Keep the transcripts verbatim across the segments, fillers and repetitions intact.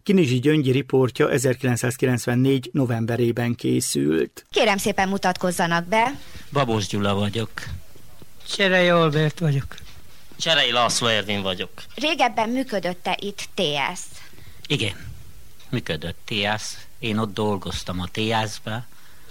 Kinizsi Gyöngyi riportja ezerkilencszázkilencvennégy novemberében készült. Kérem szépen mutatkozzanak be. Babos Gyula vagyok. Cserei Albert vagyok. Cserei László Ervin vagyok. Régebben működött-e itt té es? Igen, működött té es. Én ott dolgoztam a té es-be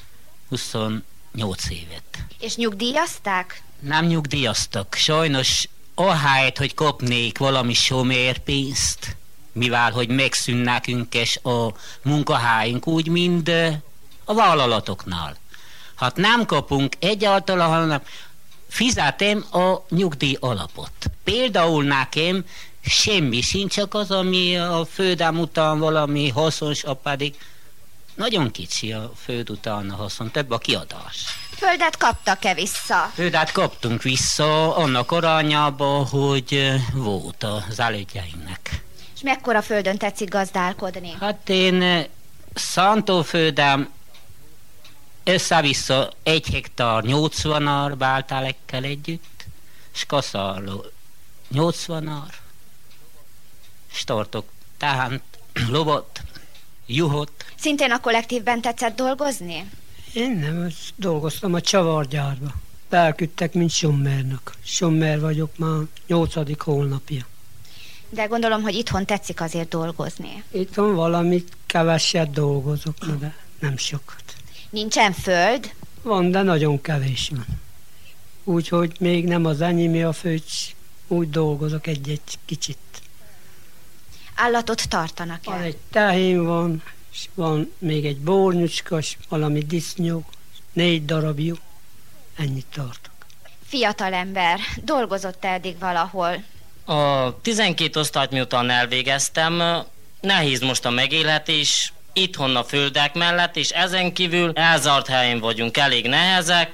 huszonnyolc évet. És nyugdíjazták? Nem nyugdíjaztak. Sajnos ahelyett, hogy kapnék valami somérpénzt, mivel hogy megszűn nekünk és a munkahelyünk úgy, mint a vállalatoknál. Hát nem kapunk egyáltalán, hanem fizetem a nyugdíj alapot. Például nekem semmi sincs, csak az, ami a földem után valami hasznos, pedig nagyon kicsi a föld után a haszon, több a kiadás. Földet kaptak-e vissza? Földet kaptunk vissza annak arányába, hogy volt az elődjeinknek. És mekkora földön tetszik gazdálkodni? Hát én szántóföldem össze-vissza egy hektár nyolcvan ár báltálekkel együtt, és kaszárló nyolcvan ár, és tartok tánt, lovat, juhot. Szintén a kollektívben tetszett dolgozni? Én nem, dolgoztam a csavargyárba. Elküldtek, mint sommernak. Sommer vagyok már nyolcadik hónapja. De gondolom, hogy itthon tetszik azért dolgozni. Itthon valamit keveset dolgozok, de nem sokat. Nincsen föld? Van, de nagyon kevés van. Úgyhogy még nem az enyémé a föld, úgy dolgozok egy-egy kicsit. Állatot tartanak-e? Van egy tehén van, és van még egy bornyucska, és valami disznyó, négy darabjú. Ennyit tartok. Fiatalember, dolgozott eddig valahol? A tizenkét osztályt miután elvégeztem, nehéz most a megélhetés, itthon a földek mellett, és ezen kívül elzárt helyen vagyunk, elég nehezek.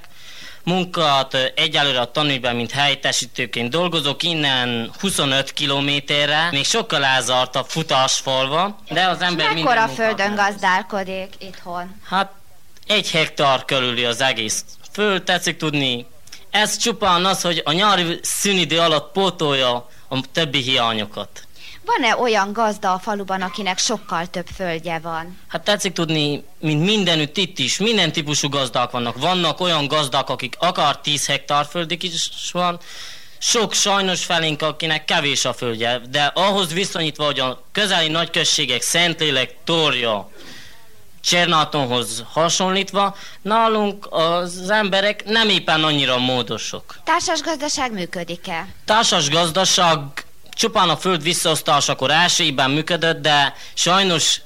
Munkát egyelőre a tanújban, mint helyettesítőként dolgozok, innen huszonöt kilométerre, még sokkal elzárt a futásfalva, de az ember minden mekkora munkát földön elvesz. gazdálkodik itthon? Hát egy hektár körüli az egész föld, tetszik tudni. Ez csupán az, hogy a nyári szünidő alatt pótolja a többi hiányokat. Van-e olyan gazda a faluban, akinek sokkal több földje van? Hát tetszik tudni, mint mindenütt itt is, minden típusú gazdák vannak. Vannak olyan gazdák, akik akár tíz hektár földig is van, sok sajnos felénk, akinek kevés a földje, de ahhoz viszonyítva, hogy a közeli nagyközségek, Szentlélek, Torja, Csernátonhoz hasonlítva, nálunk az emberek nem éppen annyira módosok. Társas gazdaság működik-e? Társas gazdaság csupán a föld visszaosztásakor első évben működött, de sajnos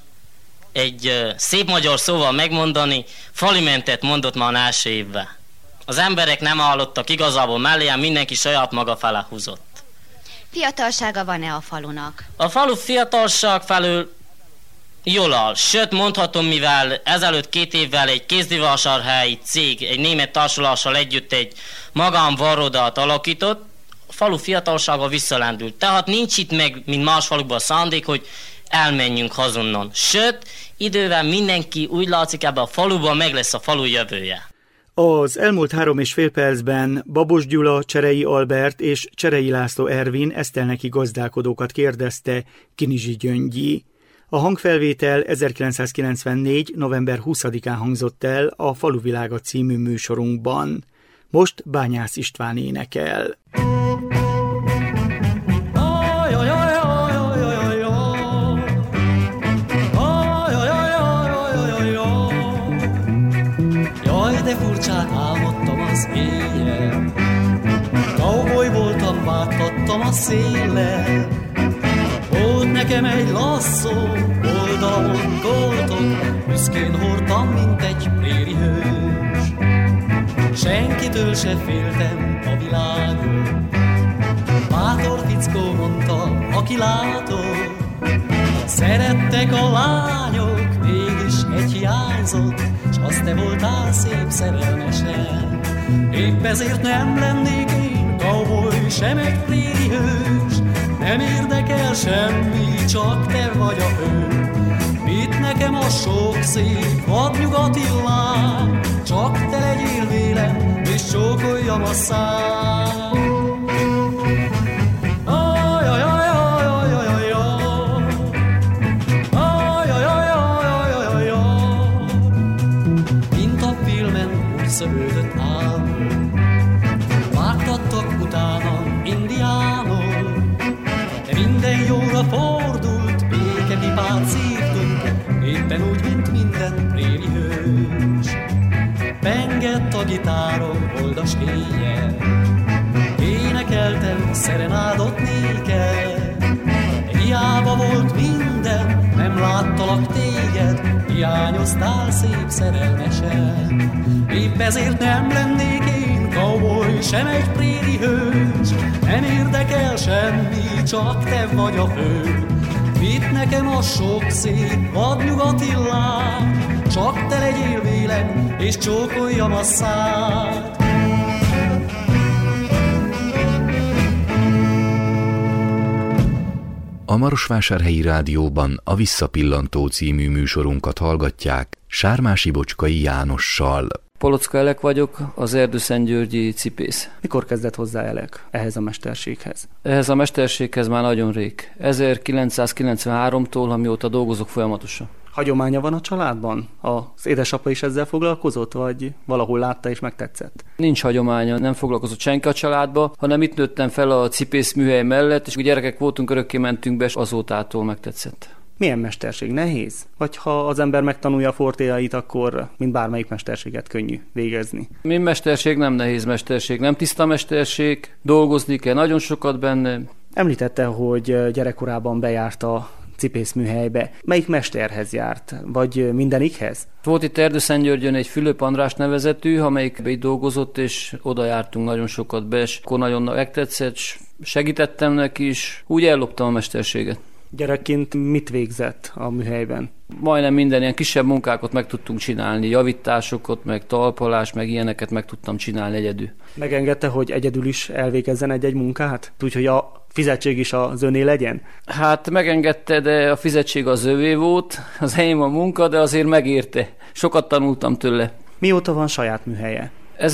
egy uh, szép magyar szóval megmondani, falimentet mondott már első évben. Az emberek nem állottak igazából melléen, mindenki saját maga fele húzott. Fiatalsága van-e a falunak? A falu fiatalság felől jól áll. Sőt, mondhatom, mivel ezelőtt két évvel egy kézdivásárhelyi cég, egy német társulással együtt egy magánvarrodát alakított, a falu fiatalsága visszalendült. Tehát nincs itt meg, mint más falukban a szándék, hogy elmenjünk hazonnan. Sőt, idővel mindenki úgy látszik, ebben a faluban meg lesz a falu jövője. Az elmúlt három és fél percben Babos Gyula, Cserei Albert és Cserei László Ervin esztelneki gazdálkodókat kérdezte Kinizsi Gyöngyi. A hangfelvétel ezerkilencszázkilencvennégy. november huszadikán hangzott el a Faluvilága című műsorunkban. Most Bányász István énekel. Jaj, de furcsán álmodtam az éjjel, cowboy voltam, vágtattam a széllel. Volt nekem egy lasszó, oldalon goltot, büszkén hordtam, mint egy préri hős. Senkitől se féltem a világon, bátor fickó mondta, aki látott. Szerettek a lányok, mégis egy hiányzott, s az te voltál szép szerelmesen. Épp ezért nem lennék én cowboy, sem egy préri hős. Nem érdekel semmi, csak te vagy a fő. Mit nekem a sok szép vadnyugati lány, csak te legyél vélem, és csókoljam a szám. Aj, aj, aj, aj, aj, aj, aj, aj. hiányoztál szép szerelmesen. Épp ezért nem lennék én cowboy, sem egy préri hős. Nem érdekel semmi, csak te vagy a fő. Vidd nekem a sok szép vadnyugati láb, csak te legyél vélem, és csókoljam a szád. A Marosvásárhelyi Rádióban a Visszapillantó című műsorunkat hallgatják Sármási Bocskai Jánossal. Polocka Elek vagyok, az erdőszentgyörgyi cipész. Mikor kezdett hozzá Elek ehhez a mesterséghez? Ehhez a mesterséghez már nagyon rég. ezerkilencszázkilencvenháromtól, amióta dolgozok folyamatosan. Hagyománya van a családban? Az édesapa is ezzel foglalkozott, vagy valahol látta és megtetszett? Nincs hagyománya, nem foglalkozott senki a családba, hanem itt nőttem fel a cipészműhely mellett, és gyerekek voltunk, örökké mentünk be, és azótától megtetszett. Milyen mesterség? Nehéz? Vagy ha az ember megtanulja a fortéjait, akkor mint bármelyik mesterséget könnyű végezni? Mi mesterség nem nehéz mesterség, nem tiszta mesterség, dolgozni kell nagyon sokat benne. Említette, hogy gyerekkorában bejárt a cipészműhelybe. Melyik mesterhez járt? Vagy mindenikhez? Volt itt Erdőszentgyörgyön egy Fülöp András nevezetű, amelyik itt dolgozott, és oda jártunk nagyon sokat be, és akkor nagyon megtetszett, segítettem neki is, úgy elloptam a mesterséget. Gyerekként mit végzett a műhelyben? Majdnem minden ilyen kisebb munkákat meg tudtunk csinálni, javításokat, meg talpalás, meg ilyeneket meg tudtam csinálni egyedül. Megengedte, hogy egyedül is elvégezzen egy-egy munkát? Úgyhogy a fizetség is az öné legyen? Hát megengedte, de a fizetség az övé volt, az enyém a munka, de azért megérte. Sokat tanultam tőle. Mióta van saját műhelye?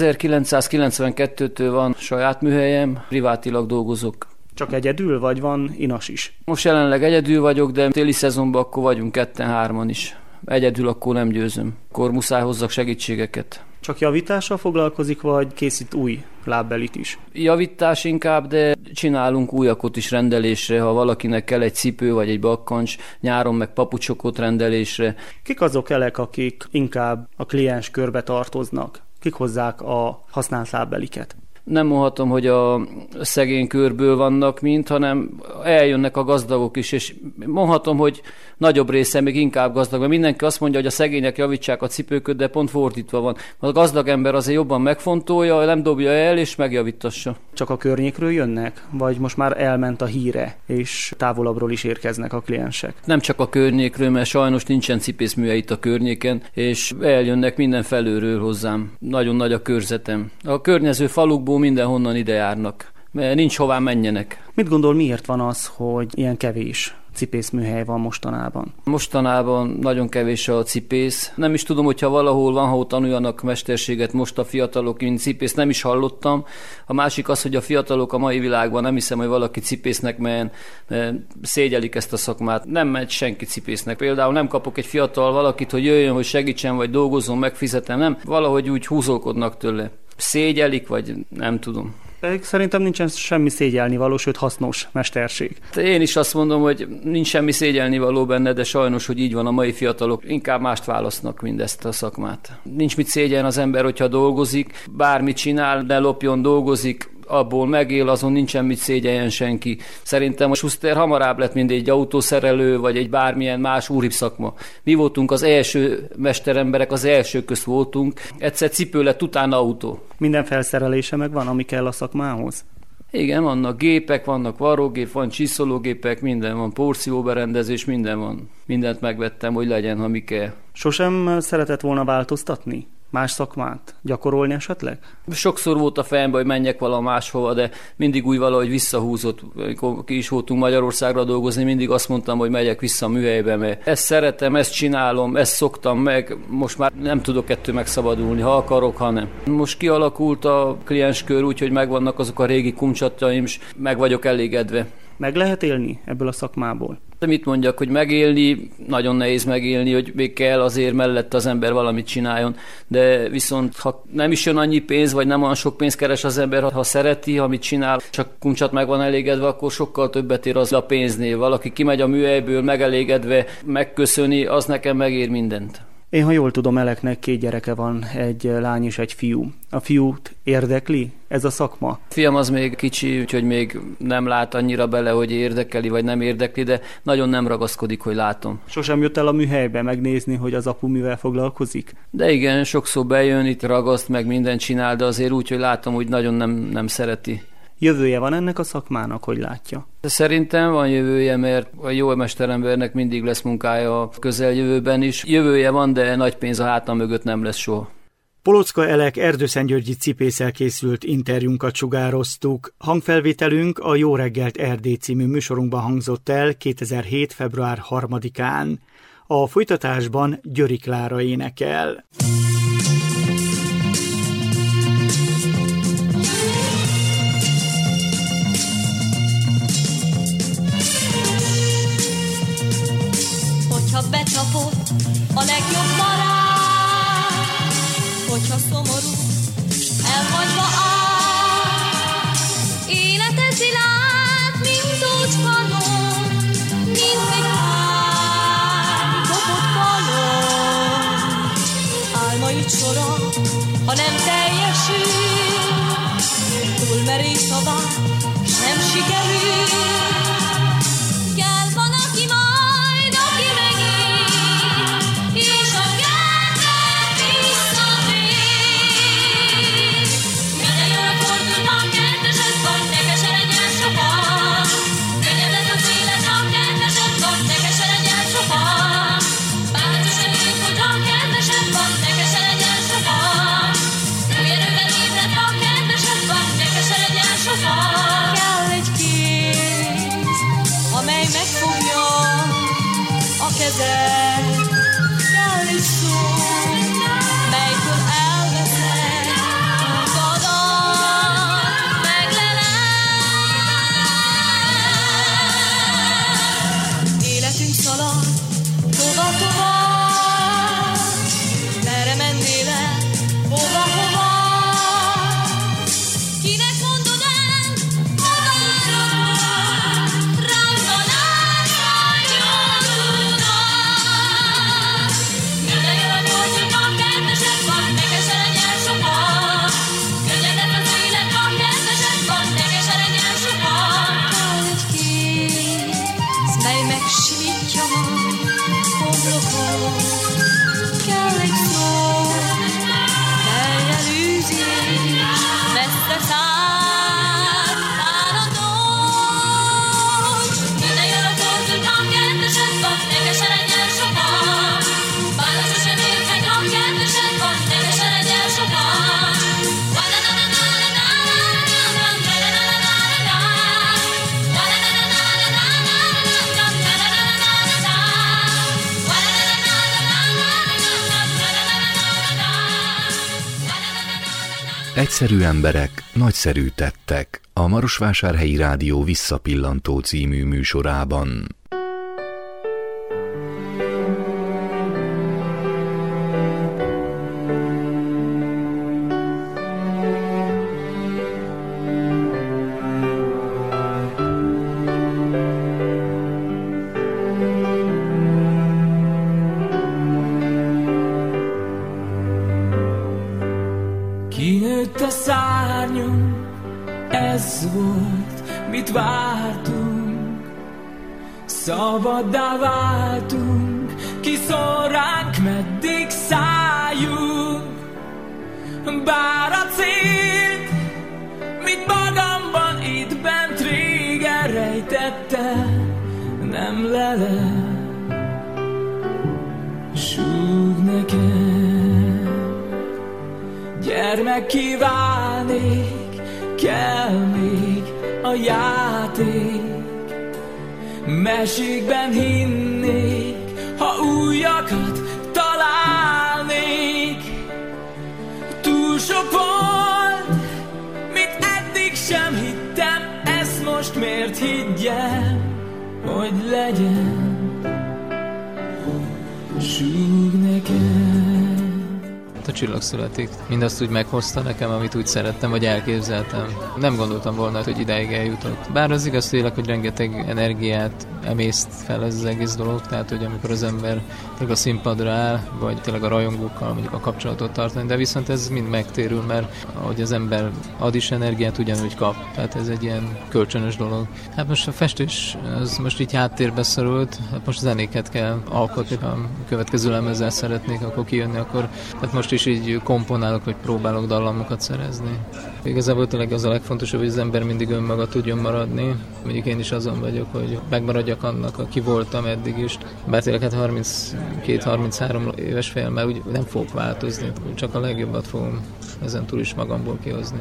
ezerkilencszázkilencvenkettőtől van saját műhelyem, privátilag dolgozok. Csak egyedül, vagy van inas is? Most jelenleg egyedül vagyok, de téli szezonban akkor vagyunk ketten-hárman is. Egyedül akkor nem győzöm. Akkor muszáj hozzak segítségeket. Csak javítással foglalkozik, vagy készít új lábbelit is? Javítás inkább, de csinálunk újakot is rendelésre, ha valakinek kell egy cipő vagy egy bakkancs, nyáron meg papucsokot rendelésre. Kik azok Elek, akik inkább a kliens körbe tartoznak? Kik hozzák a használt lábbeliket? Nem mondhatom, hogy a szegény körből vannak mind, hanem eljönnek a gazdagok is, és mondhatom, hogy nagyobb része még inkább gazdag, mert mindenki azt mondja, hogy a szegények javítsák a cipőköt, de pont fordítva van. A gazdag ember azért jobban megfontolja, nem dobja el, és megjavítassa. Csak a környékről jönnek? Vagy most már elment a híre, és távolabbról is érkeznek a kliensek? Nem csak a környékről, mert sajnos nincsen cipészműhely itt a környéken, és eljönnek minden felőről hozzám. Nagyon nagy a körzetem. A környező falukból mindenhonnan ide járnak, mert nincs hová menjenek. Mit gondol, miért van az, hogy ilyen kevés cipészműhely van mostanában? Mostanában nagyon kevés a cipész. Nem is tudom, hogyha valahol van, ha tanuljanak mesterséget most a fiatalok, mint cipész, nem is hallottam. A másik az, hogy a fiatalok a mai világban nem hiszem, hogy valaki cipésznek melyen, szégyelik ezt a szakmát. Nem megy senki cipésznek. Például nem kapok egy fiatal valakit, hogy jöjjön, hogy segítsen, vagy dolgozzon, megfizetem. Nem, valahogy úgy húzolkodnak tőle. Szégyelik, vagy nem tudom. Szerintem nincsen semmi szégyelnivaló, sőt hasznos mesterség. Én is azt mondom, hogy nincs semmi szégyelnivaló benne, de sajnos, hogy így van, a mai fiatalok inkább mást választnak, mint ezt a szakmát. Nincs mit szégyen az ember, hogyha dolgozik, bármit csinál, ne lopjon, dolgozik, abból megél, azon nincsen mit szégyeljen senki. Szerintem a Schuster hamarabb lett, mint egy autószerelő, vagy egy bármilyen más úribb szakma. Mi voltunk az első mesteremberek, az elsők közt voltunk. Egyszer cipő lett, utána autó. Minden felszerelése megvan, ami kell a szakmához? Igen, vannak gépek, vannak varrógép, van csiszológépek, minden van, porcióberendezés, minden van. Mindent megvettem, hogy legyen, ha mi kell. Sosem szeretett volna változtatni? Más szakmát gyakorolni esetleg? Sokszor volt a fejemben, hogy menjek valahol máshova, de mindig úgy valahogy visszahúzott. Amikor ki is voltunk Magyarországra dolgozni, mindig azt mondtam, hogy megyek vissza a műhelybe, mert ezt szeretem, ezt csinálom, ezt szoktam meg, most már nem tudok ettől megszabadulni, ha akarok, ha nem. Most kialakult a klienskör úgy, hogy megvannak azok a régi kumcsatjaim, és meg vagyok elégedve. Meg lehet élni ebből a szakmából? De mit mondjak, hogy megélni, nagyon nehéz megélni, hogy még kell azért mellett az ember valamit csináljon, de viszont ha nem is jön annyi pénz, vagy nem olyan sok pénzt keres az ember, ha szereti, amit csinál, csak kuncsat meg van elégedve, akkor sokkal többet ér az a pénznél. Valaki kimegy a műhelyből megelégedve, megköszöni, az nekem megér mindent. Én, ha jól tudom, Eleknek két gyereke van, egy lány és egy fiú. A fiút érdekli ez a szakma? Fiam az még kicsi, úgyhogy még nem lát annyira bele, hogy érdekeli vagy nem érdekli, de nagyon nem ragaszkodik, hogy látom. Sosem jött el a műhelybe megnézni, hogy az apu mivel foglalkozik? De igen, sokszor bejön, itt ragaszt, meg mindent csinál, de azért úgy, hogy látom, hogy nagyon nem, nem szereti. Jövője van ennek a szakmának, hogy látja? Szerintem van jövője, mert a jó mesterembernek mindig lesz munkája a közeljövőben is. Jövője van, de nagy pénz a háta mögött nem lesz soha. Polocka Elek erdőszentgyörgyi cipésszel készült interjúnkat sugároztuk. Hangfelvételünk a Jó reggelt Erdély című műsorunkban hangzott el kétezer-hét. február harmadikán. A folytatásban Győri Klára énekel. Hogyha becsapott a legjobb barát, hogyha szomorú, elhagyva áll, életed zilát, mint ócskalom, mint egy pár kopott balon. Álmaid sora, ha nem teljesül, túl merész a vár, s nem sikerül, kell van, aki majd, aki megint, és a kedved visszatér. Minden jóra fordul, ha kedvesed van, ne keseredjen soha. Könnyed lesz az élet, ha kedvesed van, ne keseredjen soha. Bánatos előtt, hogy ha kedvesed van, ne keseredjen soha. Új erőben ébred, ha kedvesed van, ne keseredjen soha. Kell egy kéz, amely megfogja a kezed, kell egy szó, melyből elveszed magadat, megleled. Életünk szalad tova-tova, merre mennél el, hova-hova? Kinek mondod el magáról, rajta látszol nyomulnak. Minden jóra fordul, ha kedvesed van, ne keseredjen soha. Könnyed lesz az élet, ha kedvesed van, ne keseredjen soha. Kell egy kéz, mely megsimítja a homlokot. Kell egy szó, melyel űzi, messze száll áradon. Minden jóra fordul, ha kedvesed van, ne keseredjen soha. Bánatos előtt, hogy ha kedvesed van, ne keseredjen soha. Egyszerű emberek, nagyszerű tettek. A Marosvásárhelyi Rádió Visszapillantó című műsorában. Kinőtt a szárnyunk, ez volt, mit vártunk. Szabaddá váltunk, kiszól ránk, meddig szálljunk. Bár a célt, mit magamban itt bent régen rejtettem, nem lelem, súg nekem. Gyermek kívánnék, kell még a játék. Mesékben hinnék, ha újakat találnék. Túl sok volt, mit eddig sem hittem, ezt most miért higgyem, hogy legyen, súg nekem. csillag születik. Mindazt úgy meghozta nekem, amit úgy szerettem, vagy elképzeltem. Nem gondoltam volna, hogy idáig eljutok. Bár az igaz tényleg, hogy rengeteg energiát emészt fel ez az egész dolog, tehát hogy amikor az ember tényleg a színpadra áll, vagy tényleg a rajongókkal mondjuk a kapcsolatot tartani, de viszont ez mind megtérül, mert ahogy az ember ad is energiát, ugyanúgy kap. Tehát ez egy ilyen kölcsönös dolog. Hát most a festés az most így háttérbe szorult, hát most zenéket kell alkotni, ha a következő lemezzel szeretnék akkor kijönni, akkor hát most is így komponálok, vagy próbálok dallamokat szerezni. Igazából tényleg az a legfontosabb, hogy az ember mindig önmaga tudjon maradni. Mondjuk én is azon vagyok, hogy megmaradjak annak, aki voltam eddig is. Bár tényleg hát harminckét-harminchárom éves fejemmel úgy nem fogok változni, csak a legjobbat fogom ezen túl is magamból kihozni.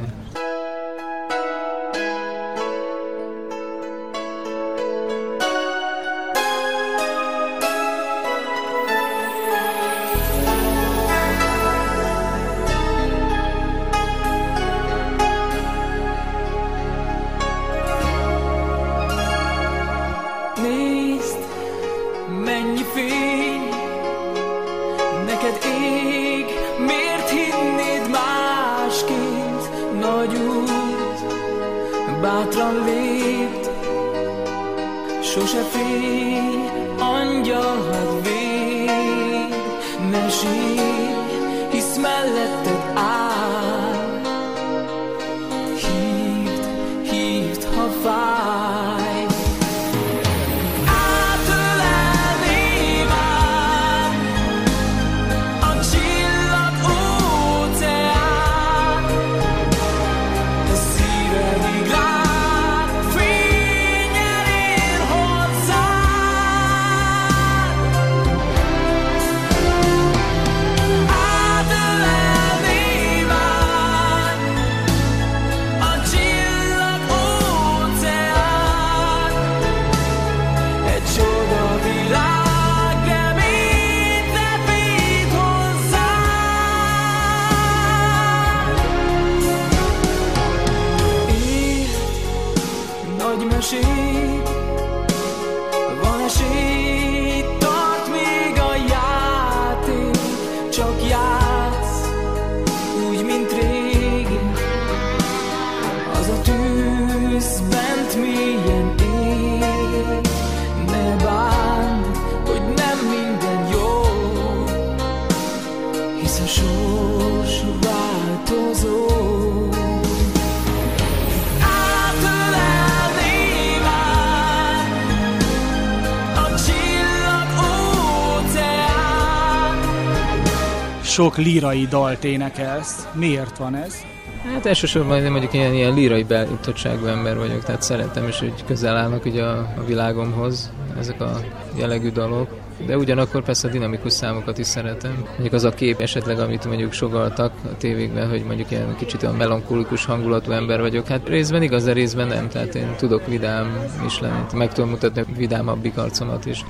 Sok lírai dalt énekelsz. Miért van ez? Hát elsősorban én mondjuk ilyen, ilyen lírai beállítottságú ember vagyok, tehát szeretem is, hogy közel állnak ugye a, a világomhoz ezek a jellegű dalok. De ugyanakkor persze a dinamikus számokat is szeretem. Mondjuk az a kép esetleg, amit mondjuk sugalltak a tévékben, hogy mondjuk ilyen kicsit olyan melankolikus hangulatú ember vagyok. Hát részben igaz, de részben nem. Tehát én tudok vidám is lenni. Meg tudom mutatni a vidámabbik arcomat is.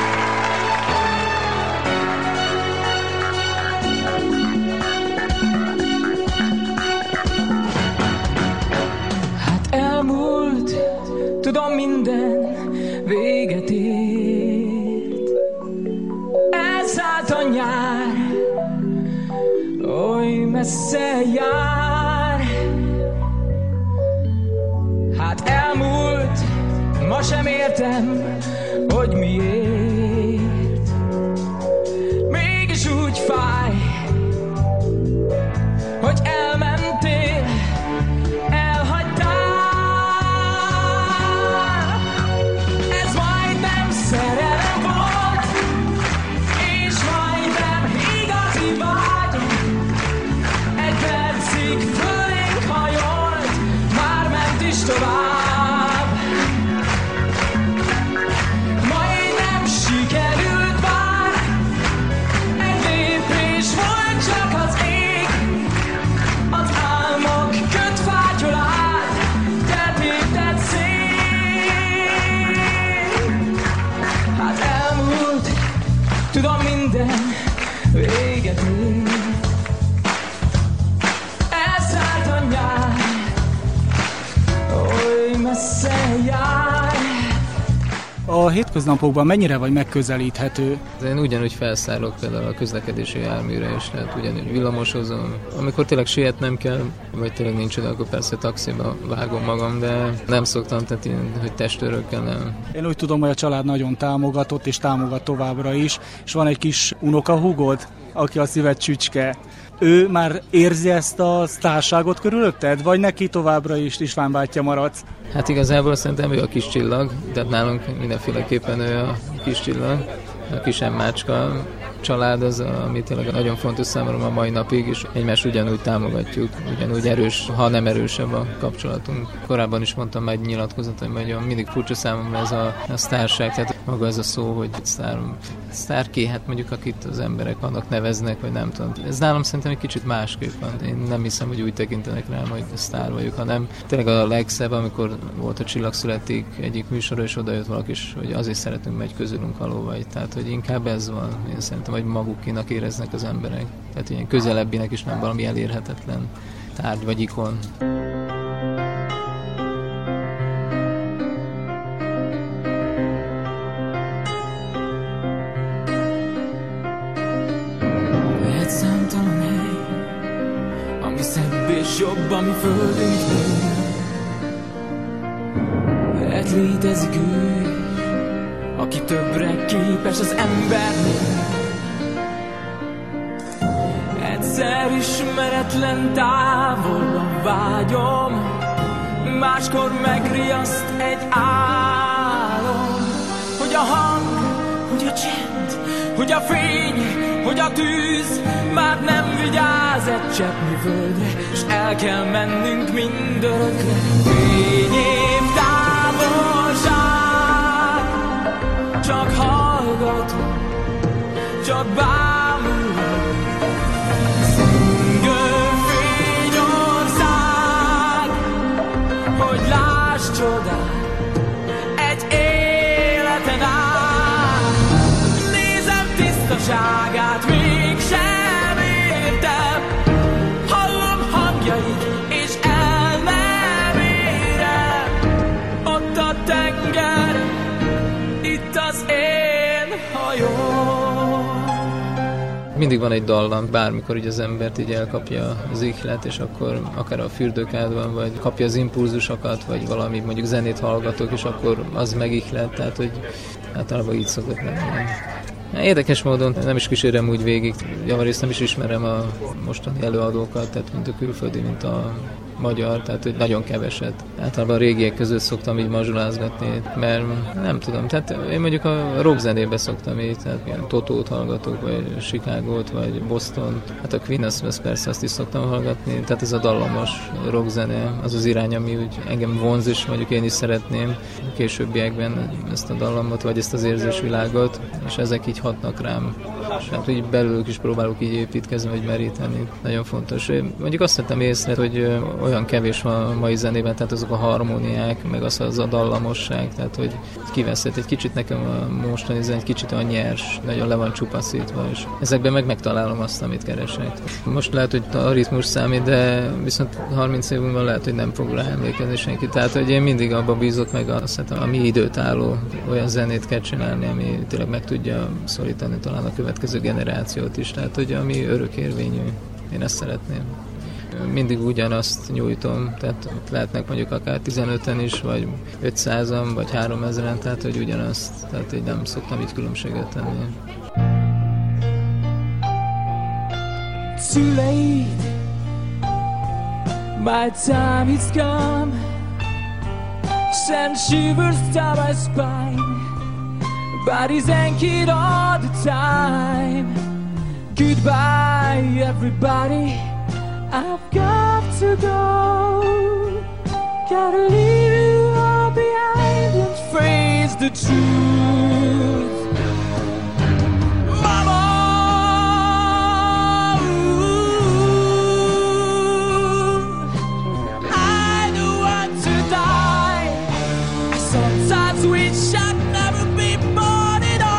Tudom, minden véget ért. Elszállt a nyár, oly messze jár. Hát elmúlt, ma sem értem, hogy miért. Mégis úgy fáj, hogy elmentél. Tovább. Majdnem sikerült már, egy lépés volt csak az ég, az álmok kötfátyolát termített szél. Hát elmúlt, tudom, minden véget ér. Elszállt a nyár, A a hétköznapokban mennyire vagy megközelíthető? Én ugyanúgy felszállok például a közlekedési járműre is, tehát ugyanúgy villamosozom. Amikor tényleg sietnem kell, vagy tényleg nincs oda, akkor persze taxiba vágom magam, de nem szoktam, tehát én, hogy testőrökkel nem. Én úgy tudom, hogy a család nagyon támogatott, és támogat továbbra is, és van egy kis unokahúgod, aki a szíved csücske. Ő már érzi ezt a sztárságot körülötted, vagy neki továbbra is István bátyja maradsz? Hát igazából szerintem ő a kis csillag, tehát nálunk mindenféleképpen ő a kis csillag, a kis emmácska család az, ami tényleg nagyon fontos számomra a mai napig, és egymást ugyanúgy támogatjuk, ugyanúgy erős, ha nem erősebb a kapcsolatunk. Korábban is mondtam már egy nyilatkozatom, hogy mindig furcsa számomra ez a, a sztárság, tehát maga ez a szó, hogy sztár, sztárki, hát mondjuk akit az emberek annak neveznek, vagy nem tudom. Ez nálam szerintem egy kicsit másképp van. Én nem hiszem, hogy úgy tekintenek rám, hogy sztár vagyok, hanem tényleg a legszebb, amikor volt a Csillag születik egyik műsora, és odajött valaki is, hogy azért szeretünk megy közülünk való vagy. Tehát, hogy inkább ez van. Én szerintem, hogy magukénak éreznek az emberek. Tehát ilyen közelebbinek is, nem valami elérhetetlen tárgy vagy ikon. Lehet számtalan hely, ami szebb és jobb, ami földünknél. Lehet létezik ő, aki többre képes az embernél. Egyszer ismeretlen távol a vágyom, máskor megriaszt egy álom. Hogy a hang, hogy a csend, hogy a fény, hogy a tűz már nem vigyáz egy cseppnyi földre, és el kell mennünk mindörökre. Fényév távolság, csak hallgatom, csak bámulom. Hogy láss csodát egy életen át. Nézem tisztaságát, mégsem értem. Hallom hangjait, és el nem érem. Ott a tenger, itt az én hajóm. Mindig van egy dallam, bármikor így az embert így elkapja az ihlet, és akkor akár a fürdőkádban, vagy kapja az impulzusokat, vagy valami mondjuk zenét hallgatok, és akkor az megihlet, tehát hogy általában így szokott lenni. Érdekes módon nem is kísérem úgy végig, javarészt nem is ismerem a mostani előadókat, tehát mint a külföldi, mint a magyar, tehát hogy nagyon keveset. Általában a régiek között szoktam így mazsolázgatni, mert nem tudom, tehát én mondjuk a rockzenébe szoktam így, tehát ilyen Totót hallgatok, vagy Chicagót, vagy Boston, hát a Queen, azt persze azt is szoktam hallgatni, tehát ez a dallamos rockzene, az az irány, ami úgy engem vonz, és mondjuk én is szeretném későbbiekben ezt a dallamot, vagy ezt az érzésvilágot, és ezek így hatnak rám. És hát így belőlük is próbálok így építkezni, vagy meríteni. Nagyon fontos. Mondjuk azt vettem észre, hogy olyan kevés van a mai zenében, tehát azok a harmóniák, meg az, az a dallamosság, tehát hogy kiveszett egy kicsit nekem a mostani zen, egy kicsit olyan nyers, nagyon le van csupaszítva, és ezekben meg megtalálom azt, amit keresek. Most lehet, hogy a ritmus számít, de viszont harminc év múlva lehet, hogy nem fog rá emlékezni senki. Tehát, hogy én mindig abba bízok meg azt, hogy a mi időt álló olyan zenét kell csinálni, ami tényleg meg tudja szorítani talán a következő generációt is, tehát, hogy ami örökérvényű. Én ezt szeretném. Mindig ugyanazt nyújtom, tehát lehetnek mondjuk akár tizenöten is, vagy ötszázan, vagy háromezren, tehát hogy ugyanazt, tehát így nem szoktam így különbséget tenni. Too late, my time is come. Send shivers down my spine, body's anchored all the time. Goodbye everybody, I've got to go. Gotta leave you all behind and face the truth. Mama, ooh, I don't want to die. I sometimes wish I'd never be born at all.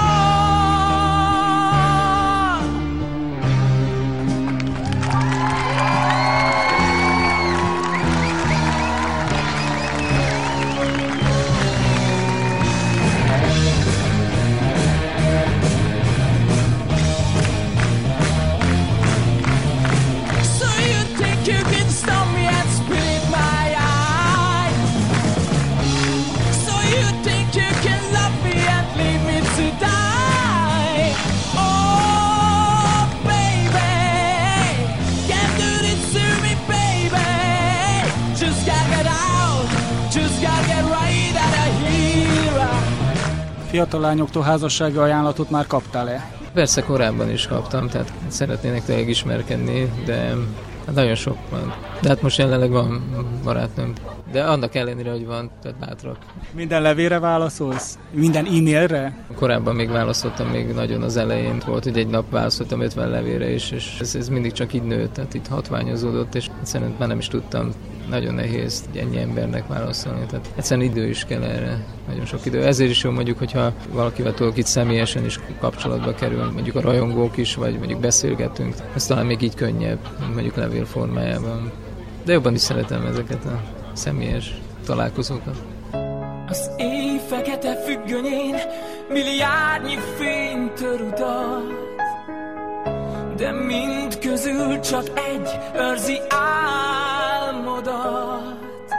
fiatal lányoktól házassági ajánlatot már kaptál-e? Persze korábban is kaptam, tehát szeretnének tényleg ismerkedni, de hát nagyon sok van. De hát most jelenleg van barátnőm. De annak ellenére, hogy van, tehát bátrak. Minden levélre válaszolsz? Minden e-mailre? Korábban még válaszoltam, még nagyon az elején volt, hogy egy nap válaszoltam ötven levélre is, és ez, ez mindig csak így nőtt, tehát itt hatványozódott, és egyszerűen már nem is tudtam, nagyon nehéz ennyi embernek válaszolni, tehát egyszerűen idő is kell erre, nagyon sok idő. Ezért is jó mondjuk, hogyha valakivel tudok itt személyesen is kapcsolatba kerül, mondjuk a rajongók is, vagy mondjuk beszélgetünk, ez talán még így könnyebb, mint mondjuk levél formájában. De jobban is szeretem ezeket a személyes találkozókat. Az éj fekete függönyén milliárdnyi fény tör utat, de mind közül csak egy őrzi álmodat.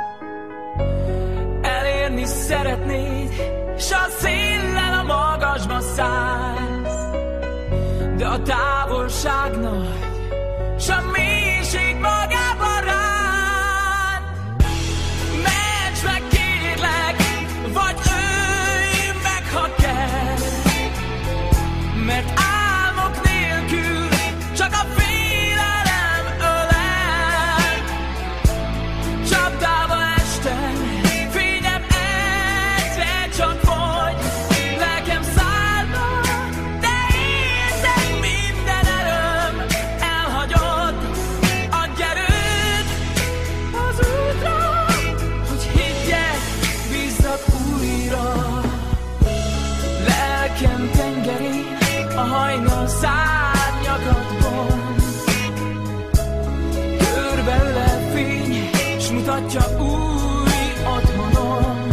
Elérni szeretnéd, s a széllel a magasba szállsz, de a távolság nagy, s a mélység magában ránt. Ments meg, kérlek, vagy ölj meg, ha kell, mert álmok nélkül csak a félelem ölel. Csapdába estem, fényem egyre csak fogy, lelkem szállna, de érzek minden erőm elhagyott. Adj erőt az útra, hogy higgyek, bízzak újra. Lelkem tengerén a hajnal szárnyakat vont, körbeölel fény, s mutatja új otthonom.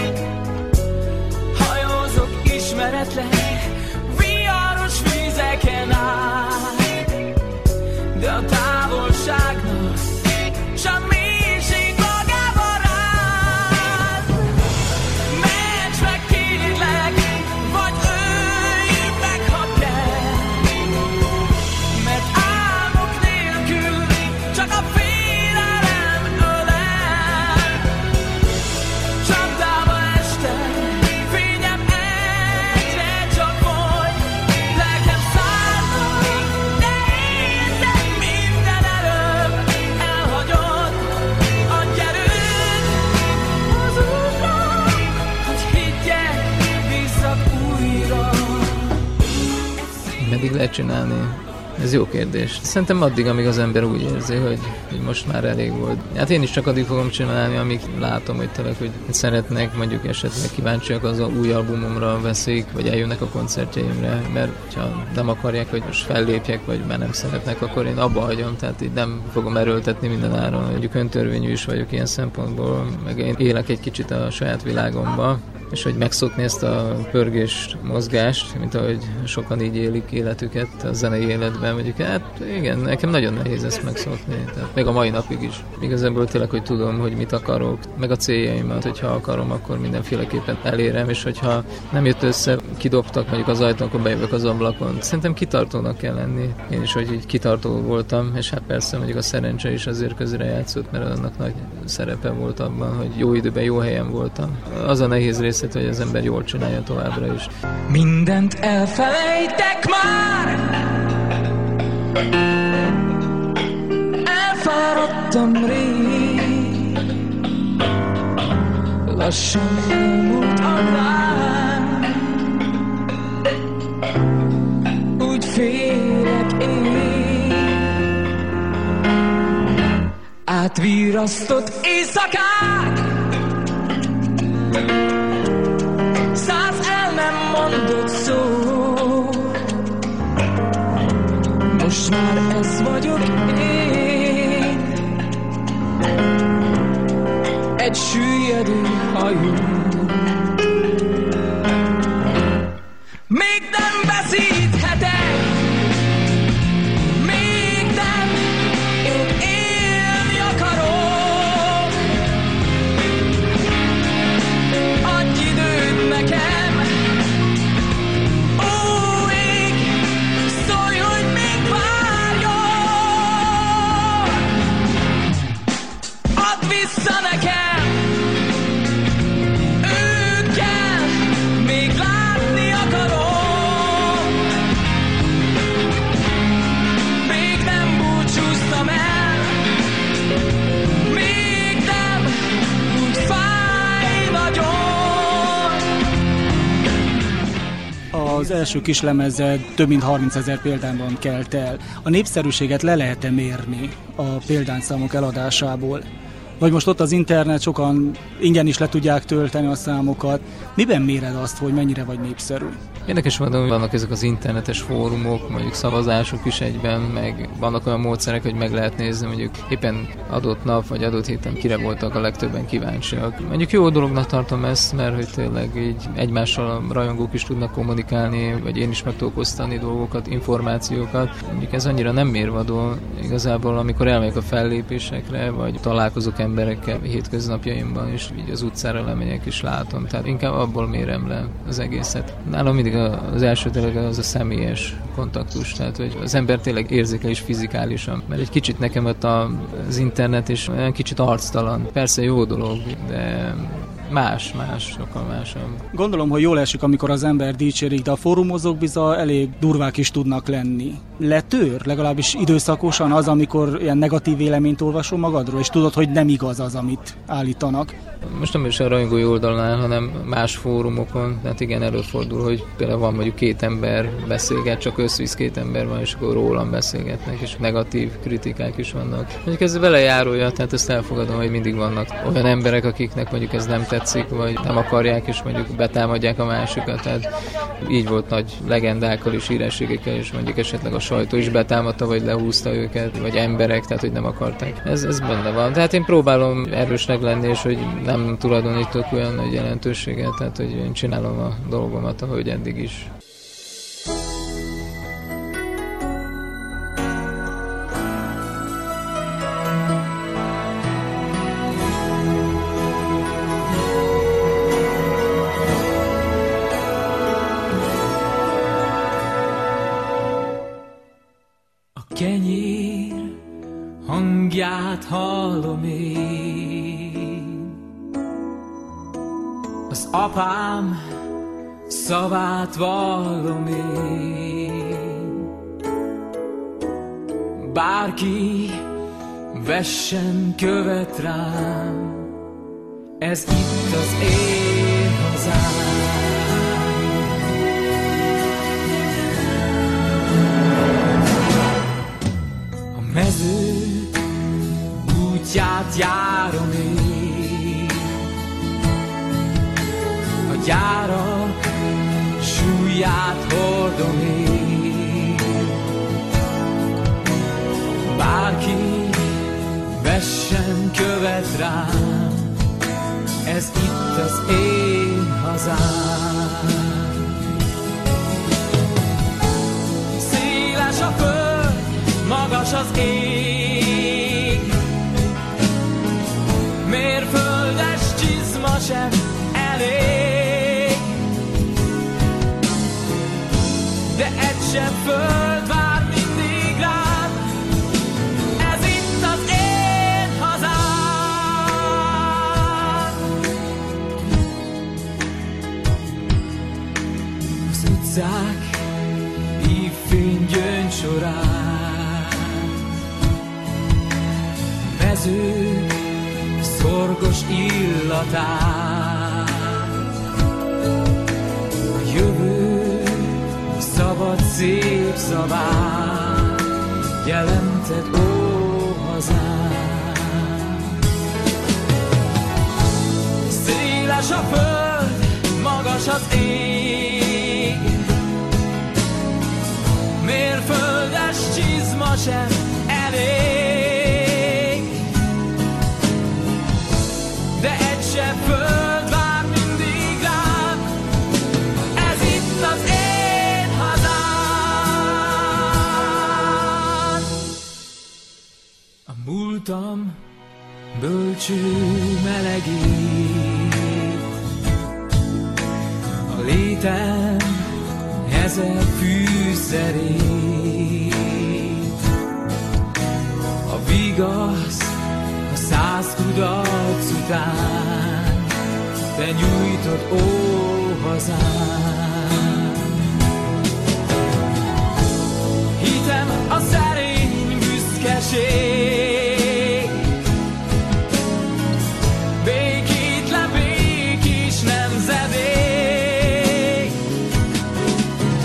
Hajózok ismeretlen, viharos vízeken át, de a távolságnak s a mélység magában ránt. Ments meg, kérlek, vagy ölj meg, ha kell, mert álmok nélkül csak a félelem ölel. Csapdába estem, fényem egyre csak fogy, lelkem szállna, de érzek minden erőm elhagyott. Adj erőt az útra, hogy higgyek, bízzak újra. Meddig lehet csinálni? Ez jó kérdés. Szerintem addig, amíg az ember úgy érzi, hogy, hogy most már elég volt. Hát én is csak addig fogom csinálni, amíg látom, hogy tényleg, hogy szeretnek, mondjuk esetleg kíváncsiak az a új albumomra veszik, vagy eljönnek a koncertjeimre, mert ha nem akarják, hogy most fellépjek, vagy már nem szeretnek, akkor én abba hagyom, tehát így nem fogom erőltetni minden áron. Mondjuk öntörvényű is vagyok ilyen szempontból, meg én élek egy kicsit a saját világomba, és hogy megszokni ezt a pörgést, mozgást, mint ahogy sokan így élik életüket a zenei életben, mondjuk hát igen, nekem nagyon nehéz ezt megszokni, tehát még a mai napig is. Igazából tényleg, hogy tudom, hogy mit akarok, meg a céljaimat, hogyha akarom, akkor mindenféleképpen elérem, és hogyha nem jött össze, kidobtak mondjuk az ajtón, akkor bejövök az ablakon. Szerintem kitartónak kell lenni. Én is, hogy így kitartó voltam, és hát persze mondjuk a szerencse is azért közre játszott, mert annak nagy szerepe volt abban, hogy jó időben, jó helyen voltam. Az a nehéz része, hogy az ember jól csinálja továbbra is. Mindent elfelejtek már, elfáradtam rég, lassan elmúlt a vár, úgy félek én, átvirasztott éjszakák, száz el nem mondott szó, most már ez vagyok én, egy süllyedő hajó. Még nem veszíthetek, még nem, én élni akarok. Adj időt nekem, ó ég, szólj, hogy még várjon. Add vissza nekem az első kislemeze több mint harmincezer példányban kelt el. A népszerűséget le lehet-e mérni a példányszámok eladásából? Vagy most ott az internet, sokan ingyen is le tudják tölteni a számokat. Miben méred azt, hogy mennyire vagy népszerű? Érdekes módon, hogy vannak ezek az internetes fórumok, mondjuk szavazások is egyben, meg vannak olyan módszerek, hogy meg lehet nézni, mondjuk éppen adott nap vagy adott héten kire voltak a legtöbben kíváncsiak. Mondjuk jó dolognak tartom ezt, mert hogy tényleg így egymással a rajongók is tudnak kommunikálni, vagy én is meg tudok osztani dolgokat, információkat. Mondjuk ez annyira nem mérvadó igazából, amikor elmegyek a fellépésekre, vagy találkozok emberekkel hétköznapjaimban is, így az utcára lemegyek és látom. Tehát inkább abból mérem le az egészet. Nálam mindig az első tényleg az a személyes kontaktus, tehát hogy az ember tényleg érzékel is fizikálisan, mert egy kicsit nekem ott az internet is olyan kicsit arctalan. Persze jó dolog, de más, más, sokkal másabb. Gondolom, hogy jól esik, amikor az ember dicsérik, de a fórumozók bizony elég durvák is tudnak lenni. Letör legalábbis időszakosan az, amikor ilyen negatív véleményt olvasol magadról, és tudod, hogy nem igaz az, amit állítanak? Most nem is a rajongói oldalnál, hanem más fórumokon. Tehát igen, előfordul, hogy például van mondjuk két ember beszélget, csak összvisz két ember van, és akkor rólam beszélgetnek, és negatív kritikák is vannak. Mondjuk ez vele járója, tehát ezt elfogadom, hogy mindig vannak olyan emberek, akiknek mondjuk ez nem tetszik, vagy nem akarják, és mondjuk betámadják a másikat. Tehát így volt nagy legendákkal és hírességekkel, és mondjuk esetleg a sajtó is betámadta, vagy lehúzta őket, vagy emberek, tehát hogy nem akarták. Ez, ez benne van. Tehát én próbálom erősnek lenni, és hogy nem tulajdonítok olyan nagy jelentőséget, tehát hogy én csinálom a dolgomat, ahogy eddig is. A kenyér hangját hallom én, az apám szavát vallom én. Bárki vessen követ rám, ez itt az én hazám. A mezők útját járom én, a gyárak súlyát hordom én. Bárki vessen követ rám, ez itt az én hazám. Széles a föld, magas az ég, mérföldes csizma sem elég, de egy sem föld vár mindig rám, ez itt az én hazám. Az utcák ívfény gyöngy során, mezők szorgos illatát, a jövő szabad szép szavát jelented, ó hazám. Széles a föld, magas az ég, mérföldes csizma sem elég, de egy sem föld vár mindig rám, ez itt az én hazám. A múltam bölcső melegít, a létem ezer fűszerét, a vigasz a száz kudarc után, te nyújtod, ó hazám. Hitem a szerény büszkeség, békétlen békés nemzedék,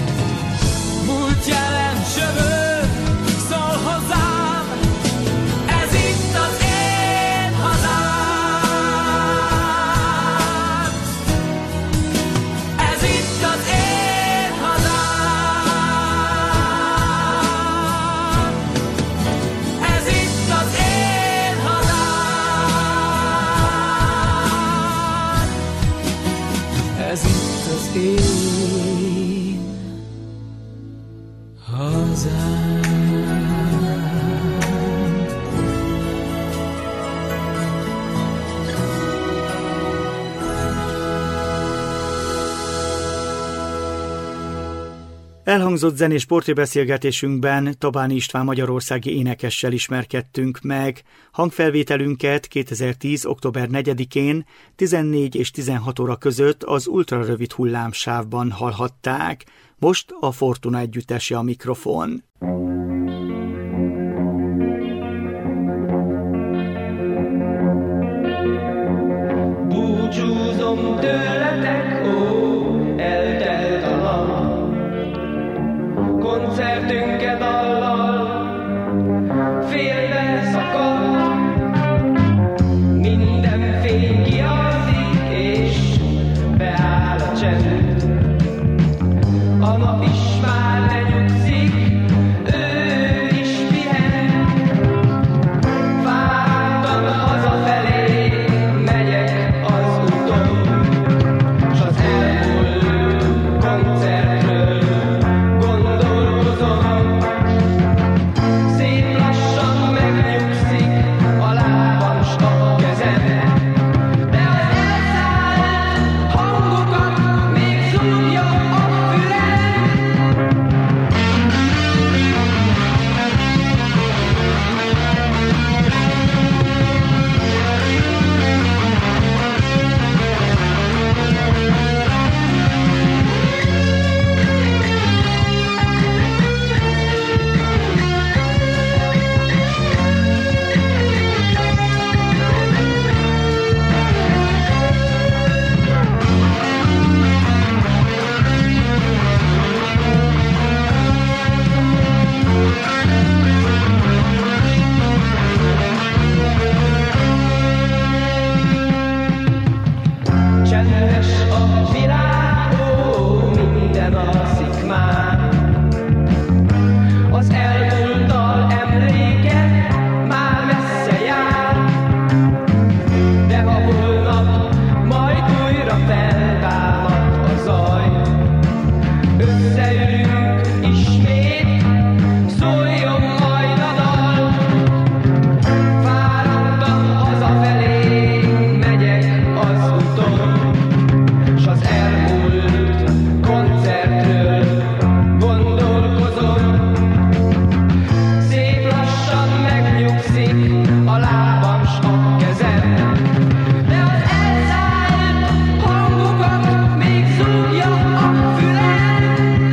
én hazám. Elhangzott zenés portrébeszélgetésünkben Tabáni István magyarországi énekessel ismerkedtünk meg. Hangfelvételünket kétezer-tíz. október negyedikén tizennégy és tizenhat óra között az ultrarövid hullámsávban hallhatták. Most a Fortuna együttese a mikrofon. Búcsúzom tőletek, ó, eltelt a nap. Koncertünket dallal félbe szakadt. Minden fény kialszik, és beáll a csend. A nap is már lenyugszik, ő is pihen. Vártam hazafelé, megyek az úton, s az elmúlt koncertről gondolkozom. Szép lassan megnyugszik a lábam s a kezem, de az elszállt hangokat még zúgja a fülem. Csendes a világ, ó, minden alszik már. Az elmúlttal emléke már messze jár. De ha holnap majd újra feltámad a zaj, összeülünk ismét, szóljon majd a dal. Fáradtam hazafelé, megyek az úton, s az elmúlt koncertről gondolkozom. Szép lassan megnyugszik a lábam s a kezem, de az elszállt hangokat még zúgja a fülem.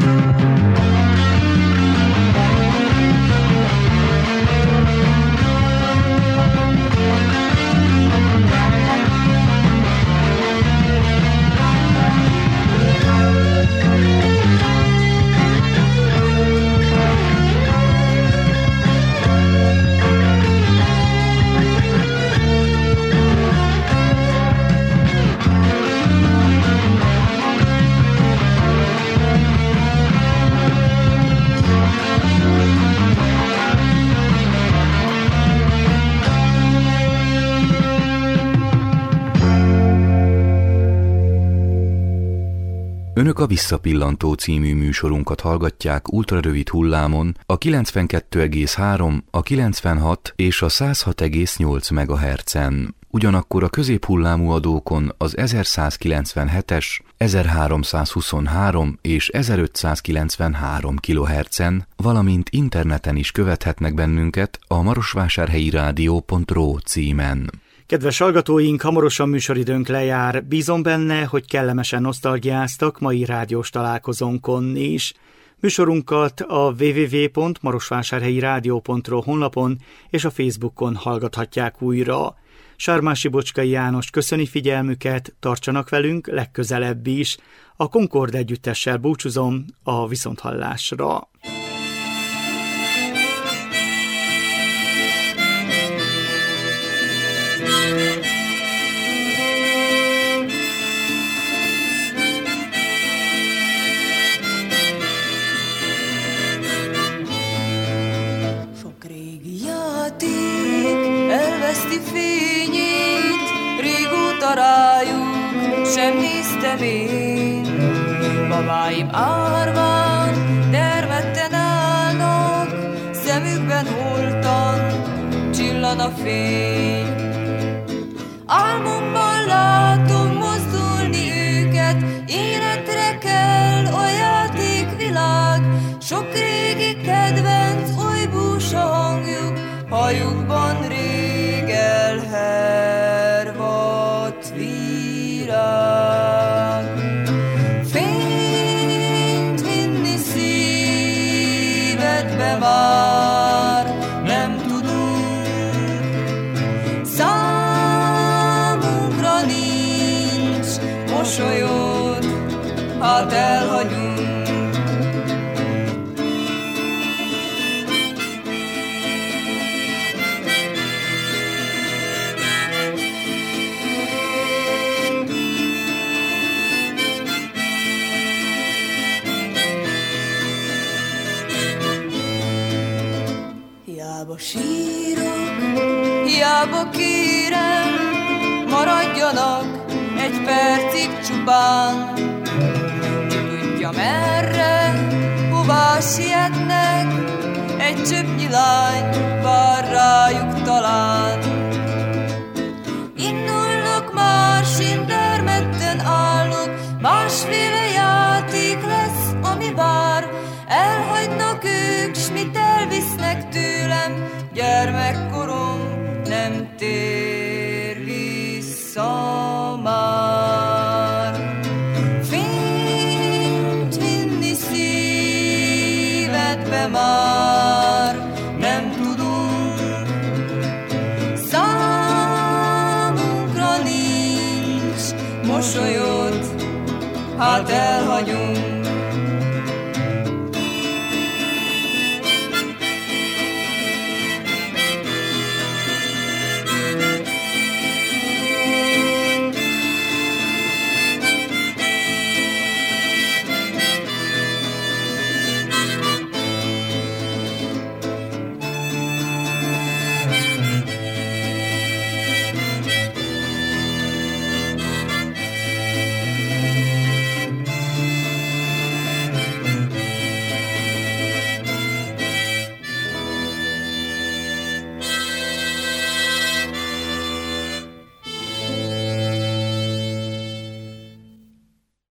Önök a Visszapillantó című műsorunkat hallgatják ultrarövid hullámon a kilencvenkettő egész három, a kilencvenhat és a száz hat egész nyolc megahertzen. Ugyanakkor a középhullámú adókon az ezerszázkilencvenhetes, ezerháromszázhuszonhárom és ezerötszázkilencvenhárom kilohertzen, valamint interneten is követhetnek bennünket a marosvásárhelyi rádió pont ro címen. Kedves hallgatóink, hamarosan műsoridőnk lejár. Bízom benne, hogy kellemesen nosztalgiáztak mai rádiós találkozónkon is. Műsorunkat a double-u double-u double-u pont marosvásárhelyi rádió pont ro honlapon és a Facebookon hallgathatják újra. Sármási Bocskai János köszöni figyelmüket, tartsanak velünk legközelebb is. A Concord együttessel búcsúzom, a viszonthallásra. Elveszti fényét, régóta rájuk sem néztem én. Babaim árván termetten állnak, szemükben holtan csillan a fény. Álmomban látom mozdulni őket, életre kell a játékvilág. Sok régi kedvenc, oly búsa hangjuk, hajukban rég elhervadt virág. Fényt vinni szívedbe már nem tudunk, számunkra nincs mosolyod, hát elhagyunk. Hiába sírok, hiába kérem, maradjanak egy percig csupán. Tudja merre, hová sietnek, egy csöpnyi lány vár rájuk talán. Indulnak már, sindermedten állok, másféle játék lesz, ami vár. Elhagynak ők, s mit elvisznek tőlem, gyermekkorom nem tér vissza már. Fényt vinni szívedbe már nem tudunk, számunkra nincs mosolyod, hát elhagyunk.